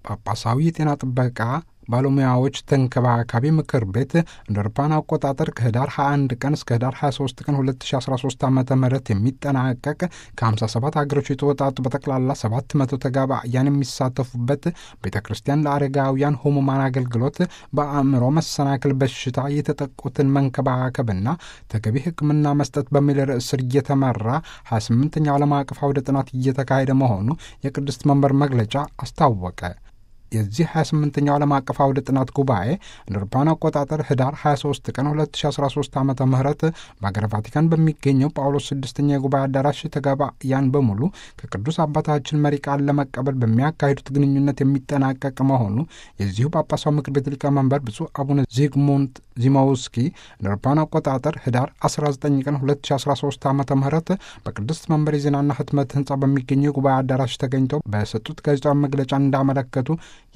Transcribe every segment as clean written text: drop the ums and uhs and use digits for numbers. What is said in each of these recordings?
ጳጳሳዊ የጤና ጥበቃ ባለሙያዎች ተንከባካቢ ምክር ቤት እንደ አውሮፓውያን አቆጣጠር ከህዳር 21 ቀን እስከ ህዳር 23 ቀን 2013 ዓ.ም የሚጠናቀቅ ከ57 ሀገሮች የተወጣጡ በጠቅላላ 700 ተጋባያን የሚሳተፉበት ቤተ ክርስቲያን ለአረጋውያን ህሙማን አገልግሎት በአእምሮ መሰናክል በሽታ የተጠቁትን መንከባከብና ተገቢ ሕክምና መስጠት በሚል ርዕስ ስር እየተመራ 28ኛው ዓለም አቀፍ አውደ ጥናት እየተካሄደ መሆኑ የቅድስት መንበር መግለጫ አስታወቀ። የዚህ 28ኛው ዓለም አቀፍ አውደ ጥናት ጉባኤ እንደ አውሮፓውያን አቆጣጠር ህዳር 23 ቀን 2013 ዓ.ም በአገረ ቫቲካን በሚገኘው ጳውሎስ ስድስተኛ የጉባኤ አዳራሽ ተጋባያን በሙሉ ከቅዱስ አባታችን መሪ ቃል ለመቀበል በሚያካሂዱት ግንኙነት የሚጠናቀቅ መሆኑ የዚሁ ጳጳሳዊ ምክር ቤት ሊቀመንበር ብፁዕ አቡነ ዚግሙንት ዚማውስኪ እንደ አውሮፓውያን አቆጣጠር ህዳር 19 ቀን 2013 ዓ.ም በቅድስት መንበር የዜናና ህትመት ህንፃ በሚገኘው የጉባኤ አዳራሽ ተገኝተው በሰጡት ጋዜጣዊ መግለጫ እንዳመለከቱ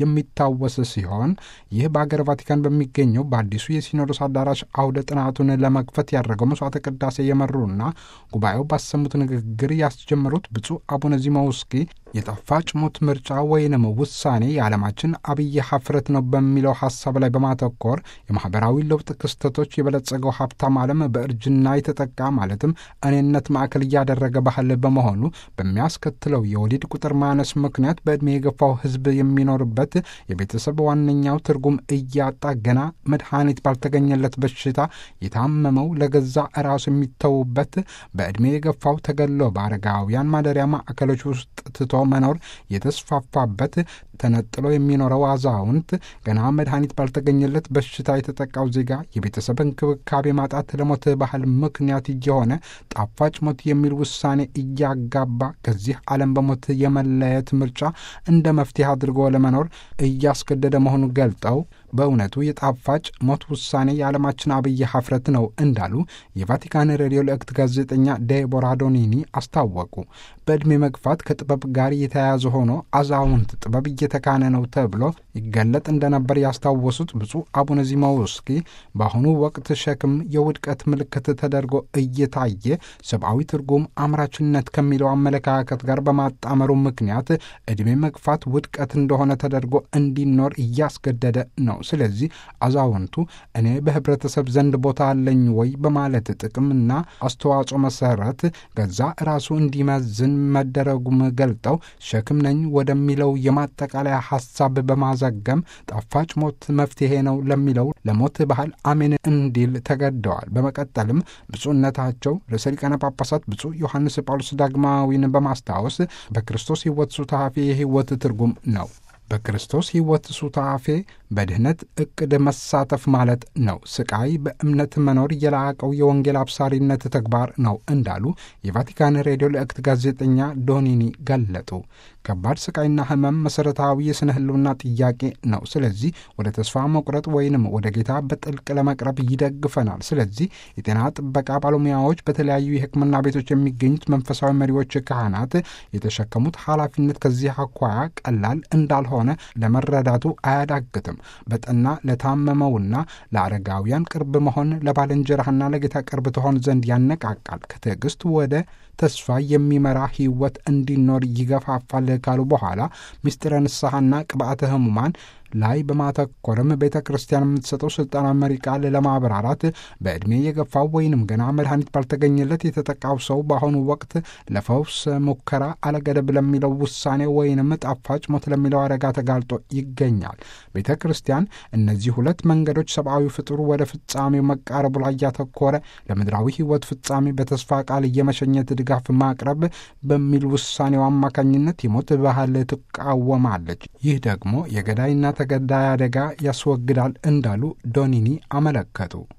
የሚታወስ ሲሆን ይህ በአገር ቫቲካን በሚገኘው በአዲሱ የሲኖዶስ አዳራሽ አውደ ጥናቱን ለመክፈት ያደረገው መስዋዕተ ቅዳሴ የመሩና ጉባኤው ባሰሙት ንግግር ያስጀመሩት ብፁዕ አቡነ ዚማውስኪ የጣፋጭ ሞት ምርጫ ወይንም ውሳኔ የዓለማችን አብይ ሀፍረት ነው በሚለው ሐሳብ ላይ በማተኮር የማህበራዊ ለውጥ ክስተቶች የበለጸገው ሀብታም ዓለም በእርጅና የተጠቃ ማለትም እኔነት ማዕከል እያደረገ ባህል በመሆኑ በሚያስከትለው የወሊድ ቁጥር ማነስ ምክንያት በዕድሜ የገፋው ሕዝብ የሚኖርበት የቤተሰብ ዋነኛው ትርጉም እያጣ ገና መድኃኒት ባልተገኘለት በሽታ የታመመው ለገዛ ራሱ የሚተውበት በዕድሜ የገፋው ተገሎ በአረጋውያን ማደሪያ ማዕከሎች ውስጥ ትቶ መኖር የተስፋፋበት ተነጥሎ የሚኖረው አዛውንት ገና መድኃኒት ባልተገኘለት በሽታ የተጠቃው ዜጋ የቤተሰብ እንክብካቤ ማጣት ለሞት ባህል ምክንያት እየሆነ ጣፋጭ ሞት የሚል ውሳኔ እያጋባ ከዚህ ዓለም በሞት የመለየት ምርጫ እንደ መፍትሄ አድርጎ ለመኖር እያስገደደ መሆኑን ገልጠው በእውነቱ የጣፋጭ ሞት ውሳኔ የዓለማችን አብይ ሀፍረት ነው እንዳሉ የቫቲካን ሬዲዮ ልዕክት ጋዜጠኛ ዴቦራ ዶኒኒ አስታወቁ። በዕድሜ መግፋት ከጥበብ ጋር የተያያዘ ሆኖ አዛውንት ጥበብ እየተካነ ነው ተብሎ ይገለጥ እንደነበር ያስታወሱት ብፁዕ አቡነ ዚማውስኪ በአሁኑ ወቅት ሸክም የውድቀት ምልክት ተደርጎ እየታየ ሰብአዊ ትርጉም አምራችነት ከሚለው አመለካከት ጋር በማጣመሩ ምክንያት ዕድሜ መግፋት ውድቀት እንደሆነ ተደርጎ እንዲኖር እያስገደደ ነው። ስለዚህ አዛውንቱ እኔ በህብረተሰብ ዘንድ ቦታ አለኝ ወይ በማለት ጥቅምና አስተዋጽኦ መሰረት ገዛ ራሱ እንዲመዝን መደረጉም ገልጠው ሸክም ነኝ ወደሚለው የማጠቃለያ ሐሳብ በማዘገም ጣፋጭ ሞት መፍትሄ ነው ለሚለው ለሞት ባህል አሜን እንዲል ተገደዋል። በመቀጠልም ብፁዕነታቸው ርዕሰ ሊቃነ ጳጳሳት ብፁዕ ዮሐንስ ጳውሎስ ዳግማዊን በማስታወስ በክርስቶስ ሕይወት ሱታፌ የሕይወት ትርጉም ነው። በክርስቶስ ሕይወት ሱታፌ በድህነት ዕቅድ መሳተፍ ማለት ነው። ስቃይ በእምነት መኖር የላቀው የወንጌል አብሳሪነት ተግባር ነው እንዳሉ የቫቲካን ሬዲዮ ልዕክት ጋዜጠኛ ዶኒኒ ገለጡ። ከባድ ስቃይና ህመም መሠረታዊ የስነ ህልውና ጥያቄ ነው። ስለዚህ ወደ ተስፋ መቁረጥ ወይንም ወደ ጌታ በጥልቅ ለመቅረብ ይደግፈናል። ስለዚህ የጤና ጥበቃ ባለሙያዎች፣ በተለያዩ የሕክምና ቤቶች የሚገኙት መንፈሳዊ መሪዎች፣ ካህናት የተሸከሙት ኃላፊነት ከዚህ አኳያ ቀላል እንዳልሆነ ለመረዳቱ አያዳግትም። በጠና ለታመመውና ለአረጋውያን ቅርብ መሆን ለባልንጀራህና ለጌታ ቅርብ ትሆን ዘንድ ያነቃቃል። ከትዕግስት ወደ ተስፋ የሚመራ ሕይወት እንዲኖር ይገፋፋል ካሉ በኋላ ምስጢረ ንስሐና ቅብአተ ሕሙማን ላይ በማተኮርም ቤተ ክርስቲያን የምትሰጠው ስልጣና መሪ ቃል ለማብራራት በዕድሜ የገፋው ወይንም ገና መድኃኒት ባልተገኘለት የተጠቃው ሰው በአሁኑ ወቅት ለፈውስ ሙከራ አለገደብ ለሚለው ውሳኔ ወይንም ጣፋጭ ሞት ለሚለው አደጋ ተጋልጦ ይገኛል። ቤተ ክርስቲያን እነዚህ ሁለት መንገዶች ሰብአዊ ፍጡር ወደ ፍጻሜው መቃረቡ ላይ ያተኮረ ለምድራዊ ሕይወት ፍጻሜ በተስፋ ቃል የመሸኘት ድጋፍ ማቅረብ በሚል ውሳኔው አማካኝነት የሞት ባህል ትቃወማለች። ይህ ደግሞ የገዳይና ተገዳይ አደጋ ያስወግዳል እንዳሉ ዶኒኒ አመለከቱ።